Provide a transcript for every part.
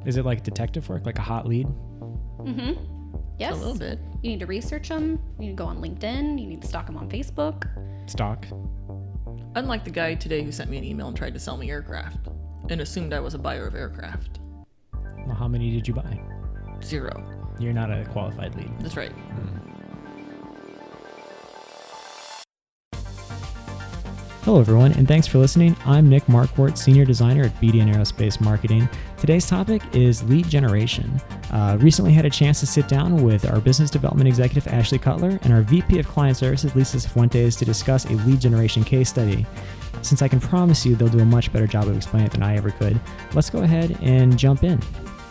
Is it like detective work, like a hot lead? Mm-hmm. Yes. A little bit. You need to research them. You need to go on LinkedIn. You need to stalk them on Facebook. Stock? Unlike the guy today who sent me an email and tried to sell me aircraft and assumed I was a buyer of aircraft. Well, how many did you buy? 0. You're not a qualified lead. That's right. Hello, everyone, and thanks for listening. I'm Nick Marquardt, Senior Designer at BDN Aerospace Marketing. Today's topic is lead generation. Recently had a chance to sit down with our Business Development Executive, Ashley Cutler, and our VP of Client Services, Lisa Fuentes, to discuss a lead generation case study. Since I can promise you they'll do a much better job of explaining it than I ever could, let's go ahead and jump in.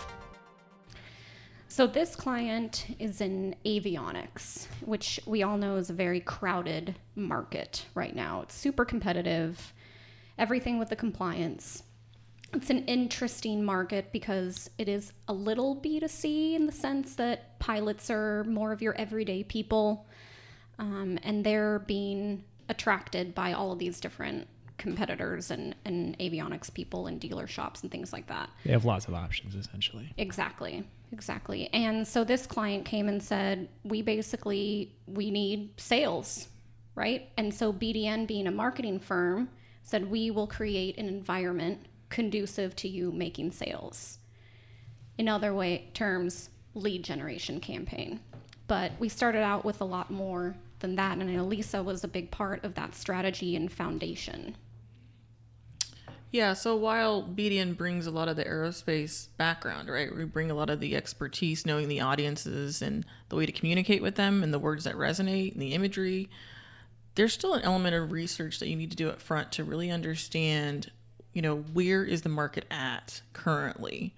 So this client is in avionics, which we all know is a very crowded market right now. It's super competitive, everything with the compliance. It's an interesting market because it is a little B2C in the sense that pilots are more of your everyday people, and they're being attracted by all of these different competitors and avionics people and dealer shops and things like that. They have lots of options, essentially. Exactly. And so this client came and said, we need sales, right? And so BDN, being a marketing firm, said we will create an environment conducive to you making sales. In other terms, lead generation campaign. But we started out with a lot more than that, and I know Lisa was a big part of that strategy and foundation. Yeah, so while BDN brings a lot of the aerospace background, right? We bring a lot of the expertise, knowing the audiences and the way to communicate with them and the words that resonate and the imagery. There's still an element of research that you need to do up front to really understand, where is the market at currently,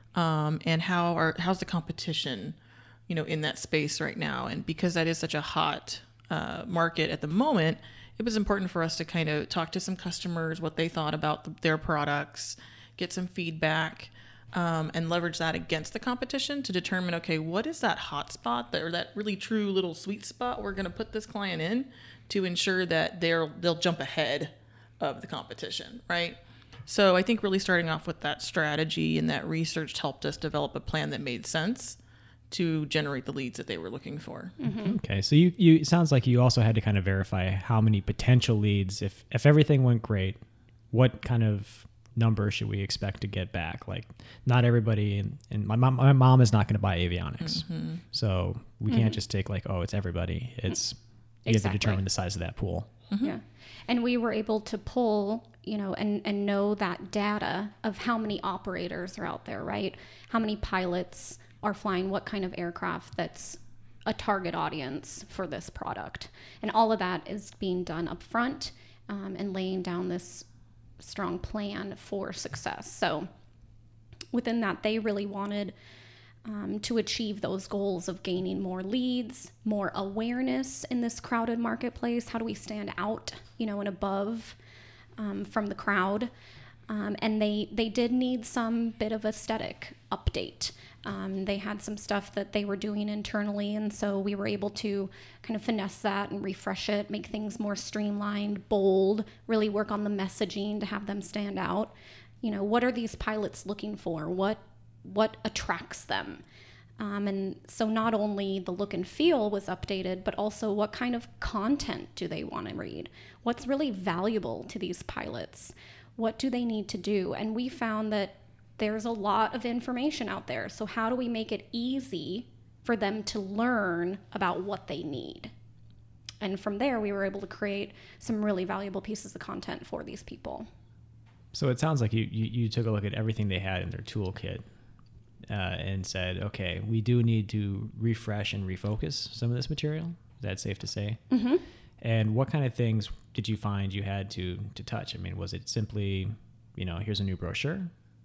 and how's the competition, in that space right now. And because that is such a hot market at the moment, it was important for us to kind of talk to some customers, what they thought about their products, get some feedback, and leverage that against the competition to determine, okay, what is that hot spot or that really true little sweet spot we're going to put this client in to ensure that they'll jump ahead of the competition, right? So I think really starting off with that strategy and that research helped us develop a plan that made sense to generate the leads that they were looking for. Mm-hmm. Okay, so you it sounds like you also had to kind of verify how many potential leads, if everything went great, what kind of number should we expect to get back? Like, not everybody, and my mom is not going to buy avionics, so we can't just take it's everybody. It's you have to determine the size of that pool. Mm-hmm. Yeah, and we were able to pull, and know that data of how many operators are out there, right? How many pilots are flying what kind of aircraft that's a target audience for this product. And all of that is being done up front, and laying down this strong plan for success. So within that, they really wanted to achieve those goals of gaining more leads, more awareness in this crowded marketplace. How do we stand out, and above from the crowd? And they did need some bit of aesthetic update. They had some stuff that they were doing internally, and so we were able to kind of finesse that and refresh it, make things more streamlined, bold, really work on the messaging to have them stand out. What are these pilots looking for? What attracts them? And so not only the look and feel was updated, but also what kind of content do they want to read? What's really valuable to these pilots? What do they need to do? And we found that there's a lot of information out there. So how do we make it easy for them to learn about what they need? And from there, we were able to create some really valuable pieces of content for these people. So it sounds like you took a look at everything they had in their toolkit and said, okay, we do need to refresh and refocus some of this material. Is that safe to say? Mm-hmm. And what kind of things did you find you had to touch? I mean, was it simply, here's a new brochure?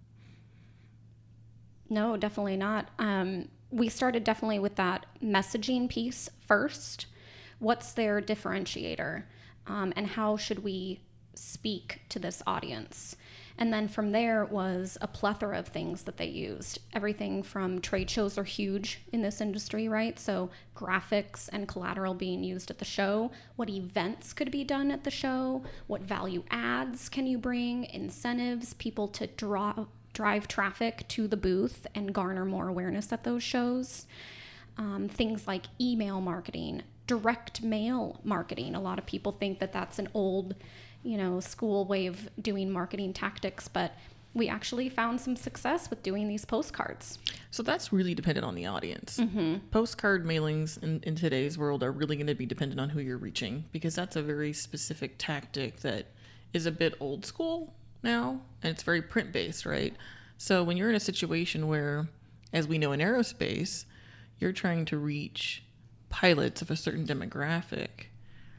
No, definitely not. We started definitely with that messaging piece first. What's their differentiator? And how should we speak to this audience? And then from there was a plethora of things that they used. Everything from trade shows are huge in this industry, right? So graphics and collateral being used at the show. What events could be done at the show? What value adds can you bring? Incentives, people to drive traffic to the booth and garner more awareness at those shows. Things like email marketing, direct mail marketing. A lot of people think that that's an old, school way of doing marketing tactics, but we actually found some success with doing these postcards. So that's really dependent on the audience. Postcard mailings in today's world are really going to be dependent on who you're reaching, because that's a very specific tactic that is a bit old school now, and it's very print based, right? So when you're in a situation where, as we know in aerospace, you're trying to reach pilots of a certain demographic,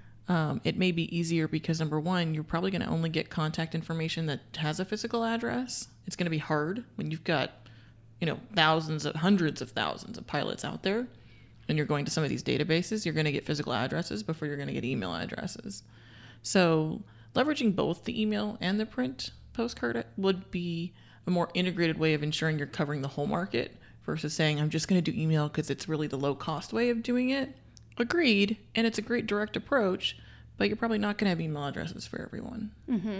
it may be easier because, number one, you're probably going to only get contact information that has a physical address. It's going to be hard when you've got, hundreds of thousands of pilots out there, and you're going to some of these databases. You're going to get physical addresses before you're going to get email addresses. So leveraging both the email and the print postcard would be a more integrated way of ensuring you're covering the whole market versus saying, I'm just going to do email because it's really the low cost way of doing it. Agreed. And it's a great direct approach, but you're probably not going to have email addresses for everyone.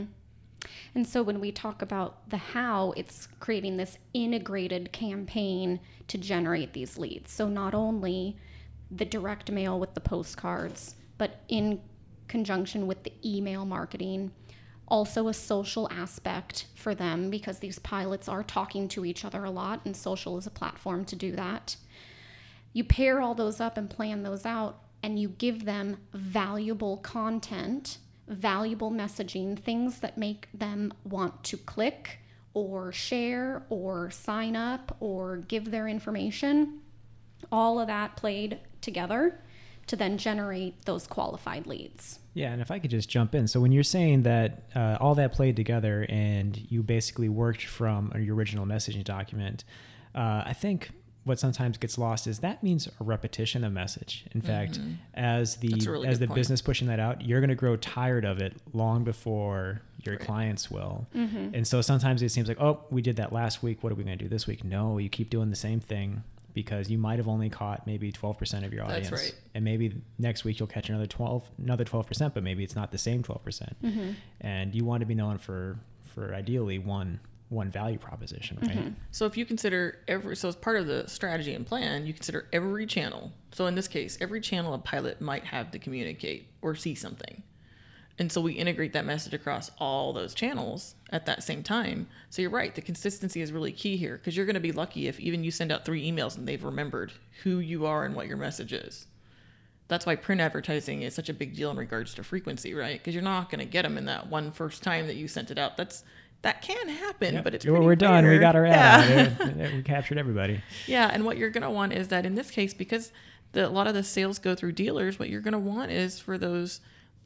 And so when we talk about the how, it's creating this integrated campaign to generate these leads. So not only the direct mail with the postcards, but in conjunction with the email marketing, also a social aspect for them, because these pilots are talking to each other a lot, and social is a platform to do that. You pair all those up and plan those out, and you give them valuable content, valuable messaging, things that make them want to click or share or sign up or give their information. All of that played together to then generate those qualified leads. Yeah, and if I could just jump in. So when you're saying that all that played together and you basically worked from your original messaging document, I think what sometimes gets lost is that means a repetition of message. In fact, as the business pushing that out, you're going to grow tired of it long before your clients will. And so sometimes it seems like, oh, we did that last week. What are we going to do this week? No, you keep doing the same thing, because you might have only caught maybe 12% of your audience. That's right. And maybe next week you'll catch another 12%, but maybe it's not the same 12%. And you want to be known for ideally one value proposition, right? So if you consider so as part of the strategy and plan, you consider every channel. So in this case, every channel a pilot might have to communicate or see something. And so we integrate that message across all those channels at that same time. So you're right, the consistency is really key here, because you're going to be lucky if even you send out 3 emails and they've remembered who you are and what your message is. That's why print advertising is such a big deal in regards to frequency, right? Because you're not going to get them in that one first time that you sent it out. That can happen, but it's we're done. rare. We got our ad out. We captured everybody. Yeah, and what you're going to want is that in this case, because a lot of the sales go through dealers, what you're going to want is for those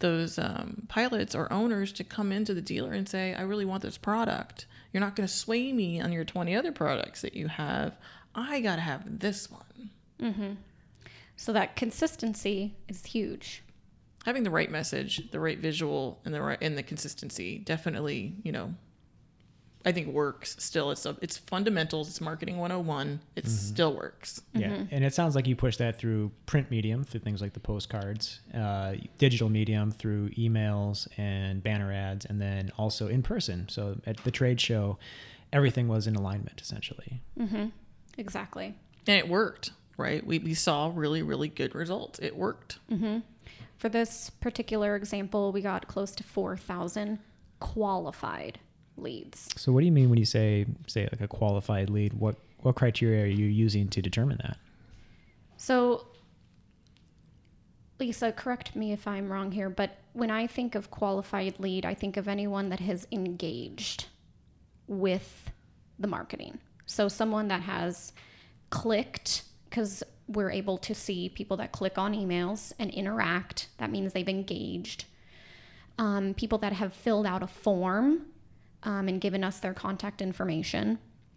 pilots or owners to come into the dealer and say, I really want this product. You're not going to sway me on your 20 other products that you have. I got to have this one. So that consistency is huge. Having the right message, the right visual, and the consistency definitely, I think works still. It's fundamentals. It's marketing 101. It still works. Yeah. And it sounds like you push that through print medium, through things like the postcards, digital medium through emails and banner ads, and then also in person. So at the trade show, everything was in alignment essentially. Exactly. And it worked, right? We saw really, really good results. It worked. For this particular example, we got close to 4,000 qualified leads. So what do you mean when you say like a qualified lead? What criteria are you using to determine that? So Lisa, correct me if I'm wrong here, but when I think of qualified lead, I think of anyone that has engaged with the marketing. So someone that has clicked, because we're able to see people that click on emails and interact. That means they've engaged. People that have filled out a form and given us their contact information.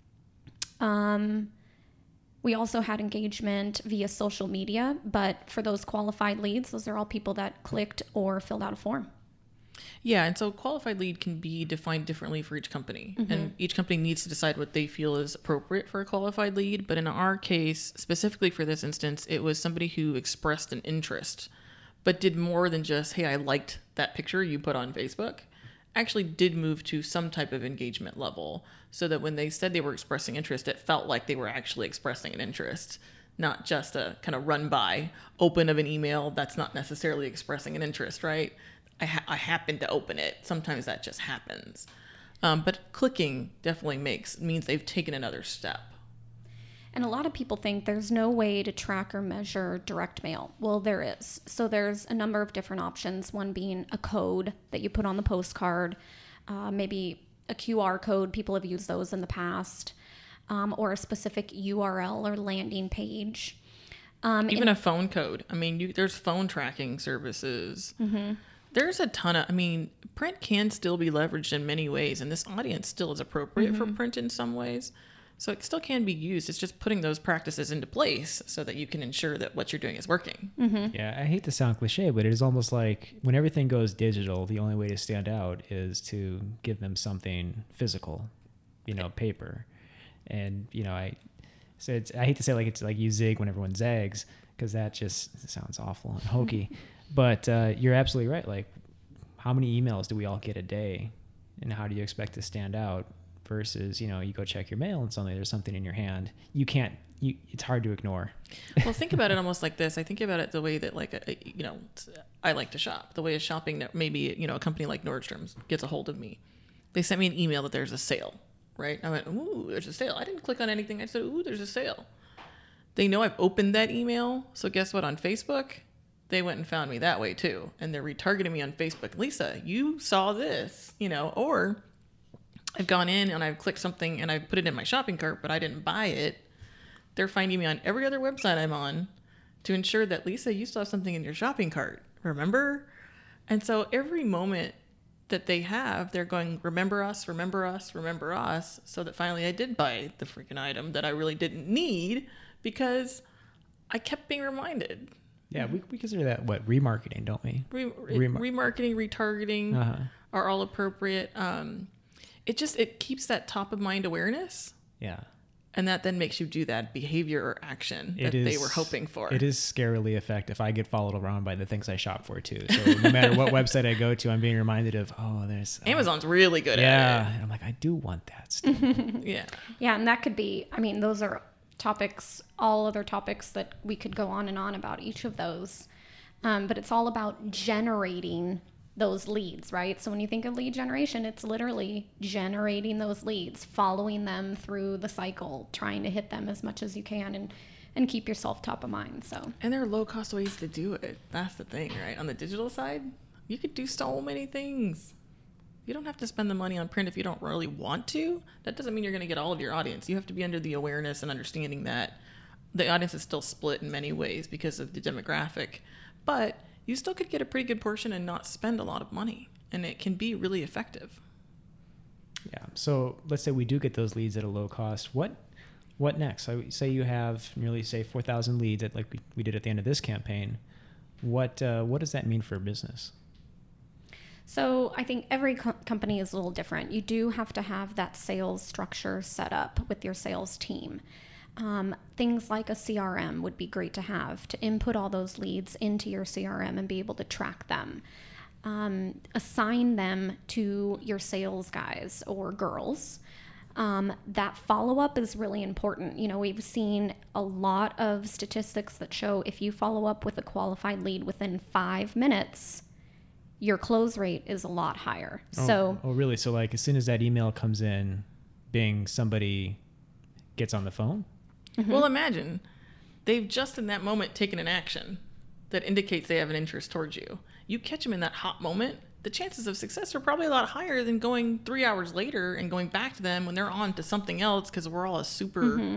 We also had engagement via social media, but for those qualified leads, those are all people that clicked or filled out a form. Yeah, and so qualified lead can be defined differently for each company. And each company needs to decide what they feel is appropriate for a qualified lead. But in our case, specifically for this instance, it was somebody who expressed an interest, but did more than just, hey, I liked that picture you put on Facebook. actually did move to some type of engagement level, so that when they said they were expressing interest, it felt like they were actually expressing an interest, not just a kind of run by open of an email that's not necessarily expressing an interest, right? I happen to open it. Sometimes that just happens. But clicking definitely means they've taken another step. And a lot of people think there's no way to track or measure direct mail. Well, there is. So there's a number of different options, one being a code that you put on the postcard, maybe a QR code. People have used those in the past, or a specific URL or landing page. Even a phone code. I mean, there's phone tracking services. Mm-hmm. There's a ton of, print can still be leveraged in many ways, and this audience still is appropriate for print in some ways. So it still can be used. It's just putting those practices into place so that you can ensure that what you're doing is working. Mm-hmm. Yeah, I hate to sound cliche, but it is almost like when everything goes digital, the only way to stand out is to give them something physical, paper. And, I hate to say it's like you zig when everyone zags, because that just sounds awful and hokey. But you're absolutely right. Like, how many emails do we all get a day? And how do you expect to stand out? Versus, you go check your mail and suddenly there's something in your hand. It's hard to ignore. Well, think about it almost like this. I think about it the way that, I like to shop. The way of shopping that maybe, a company like Nordstrom's gets a hold of me. They sent me an email that there's a sale, right? I went, ooh, there's a sale. I didn't click on anything. I said, ooh, there's a sale. They know I've opened that email. So guess what? On Facebook, they went and found me that way too. And they're retargeting me on Facebook. Lisa, you saw this, or I've gone in and I've clicked something and I've put it in my shopping cart, but I didn't buy it. They're finding me on every other website I'm on to ensure that, Lisa, you still have something in your shopping cart. Remember? And so every moment that they have, they're going, remember us, remember us, remember us. So that finally I did buy the freaking item that I really didn't need because I kept being reminded. Yeah, we consider that, remarketing, don't we? Remarketing, retargeting are all appropriate. It keeps that top of mind awareness. Yeah. And that then makes you do that behavior or action that they were hoping for. It is scarily effective. I get followed around by the things I shop for too. So no matter what website I go to, I'm being reminded of, there's... Amazon's really good at it. Yeah. And I'm like, I do want that stuff. Yeah. Yeah, and that could be, those are topics, all other topics that we could go on and on about each of those. But it's all about generating those leads, right? So when you think of lead generation, it's literally generating those leads, following them through the cycle, trying to hit them as much as you can and keep yourself top of mind. So, and there are low cost ways to do it. That's the thing, right? On the digital side, you could do so many things. You don't have to spend the money on print if you don't really want to. That doesn't mean you're going to get all of your audience. You have to be under the awareness and understanding that the audience is still split in many ways because of the demographic, but you still could get a pretty good portion and not spend a lot of money, and it can be really effective. Yeah. So let's say we do get those leads at a low cost. What next? So say you have nearly 4,000 leads like we did at the end of this campaign. What does that mean for a business? So I think every company is a little different. You do have to have that sales structure set up with your sales team. Things like a CRM would be great to have to input all those leads into your CRM and be able to track them. Assign them to your sales guys or girls. That follow-up is really important. We've seen a lot of statistics that show if you follow up with a qualified lead within 5 minutes, your close rate is a lot higher. Oh, really? So as soon as that email comes in, bing, somebody gets on the phone? Mm-hmm. Well, imagine they've just in that moment taken an action that indicates they have an interest towards you. You catch them in that hot moment, the chances of success are probably a lot higher than going 3 hours later and going back to them when they're on to something else, because we're all a super,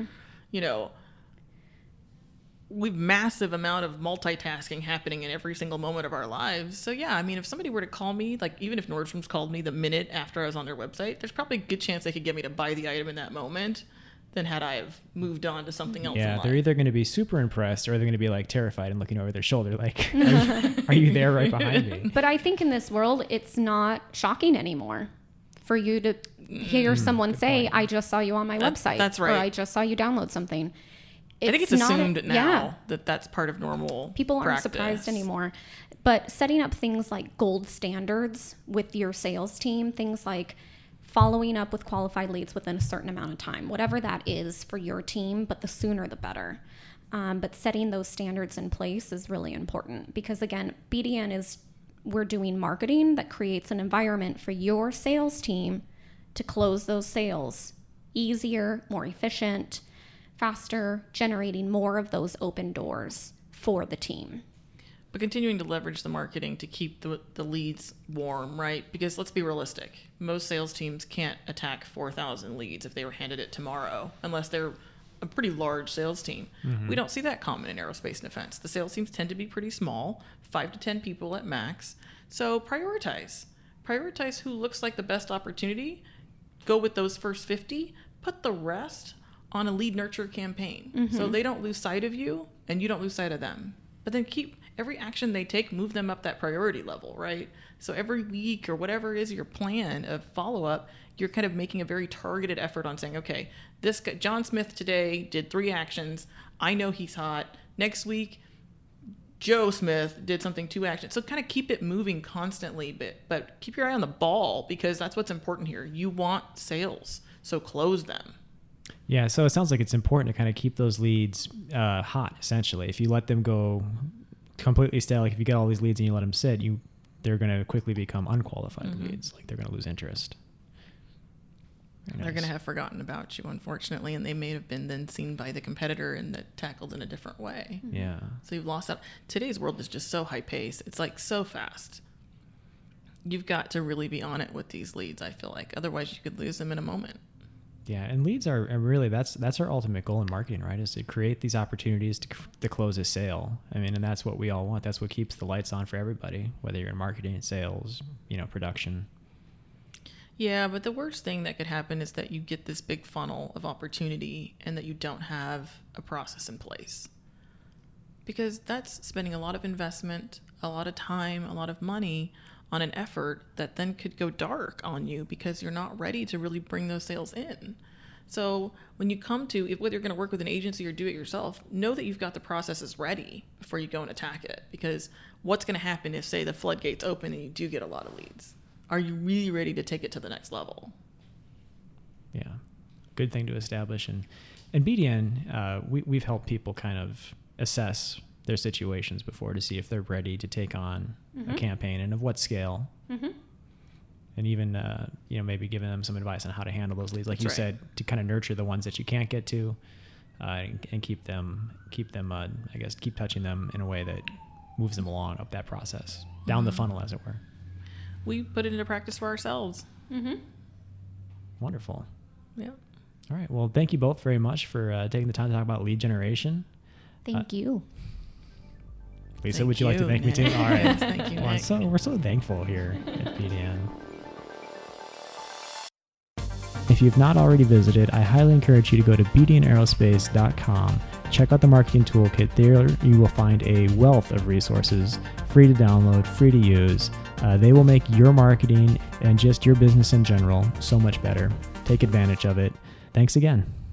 we've massive amount of multitasking happening in every single moment of our lives. So yeah, if somebody were to call me, even if Nordstrom's called me the minute after I was on their website, there's probably a good chance they could get me to buy the item in that moment than had I have moved on to something else. Yeah, they're either going to be super impressed or they're going to be terrified and looking over their shoulder like, are you there right behind me? But I think in this world, it's not shocking anymore for you to hear someone say, point. I just saw you on my website. That's right. Or I just saw you download something. I think it's assumed now that that's part of normal People practice. aren't surprised anymore. But setting up things like gold standards with your sales team, things like following up with qualified leads within a certain amount of time, whatever that is for your team, but the sooner the better. But setting those standards in place is really important because, again, BDN we're doing marketing that creates an environment for your sales team to close those sales easier, more efficient, faster, generating more of those open doors for the team. But continuing to leverage the marketing to keep the leads warm, right? Because let's be realistic. Most sales teams can't attack 4,000 leads if they were handed it tomorrow, unless they're a pretty large sales team. We don't see that common in aerospace and defense. The sales teams tend to be pretty small, 5 to 10 people at max. So prioritize who looks like the best opportunity. Go with those first 50, put the rest on a lead nurture campaign. So they don't lose sight of you and you don't lose sight of them. But then keep every action they take, move them up that priority level, right? So every week or whatever is your plan of follow-up, you're kind of making a very targeted effort on saying, okay, this guy, John Smith today did 3 actions. I know he's hot. Next week, Joe Smith did something 2 actions. So kind of keep it moving constantly, but keep your eye on the ball because that's what's important here. You want sales, so close them. Yeah, so it sounds like it's important to kind of keep those leads hot, essentially. If you let them go completely stale, like if you get all these leads and you let them sit, they're going to quickly become unqualified leads. Like they're going to lose interest. They're going to have forgotten about you, unfortunately, and they may have been then seen by the competitor and tackled in a different way. Yeah. So you've lost out. Today's world is just so high paced. It's like so fast. You've got to really be on it with these leads, I feel like. Otherwise, you could lose them in a moment. Yeah, and leads are really, that's our ultimate goal in marketing, right? Is to create these opportunities to close a sale. I mean, and that's what we all want. That's what keeps the lights on for everybody, whether you're in marketing, sales, production. Yeah, but the worst thing that could happen is that you get this big funnel of opportunity and that you don't have a process in place. Because that's spending a lot of investment, a lot of time, a lot of money on an effort that then could go dark on you because you're not ready to really bring those sales in. So when you come to, whether you're going to work with an agency or do it yourself, know that you've got the processes ready before you go and attack it. Because what's going to happen if, say, the floodgates open and you do get a lot of leads? Are you really ready to take it to the next level? Yeah, good thing to establish. And BDN, we've helped people kind of assess their situations before to see if they're ready to take on a campaign and of what scale. And even, maybe giving them some advice on how to handle those leads. Like you said, to kind of nurture the ones that you can't get to and keep them, I guess, keep touching them in a way that moves them along up that process, down the funnel, as it were. We put it into practice for ourselves. Wonderful. Yeah. All right. Well, thank you both very much for taking the time to talk about lead generation. Thank you. Lisa, would you like to thank me too? All right. Yes, thank you, Nick. We're so thankful here at BDN. If you've not already visited, I highly encourage you to go to bdnaerospace.com. Check out the marketing toolkit. There you will find a wealth of resources, free to download, free to use. They will make your marketing and just your business in general so much better. Take advantage of it. Thanks again.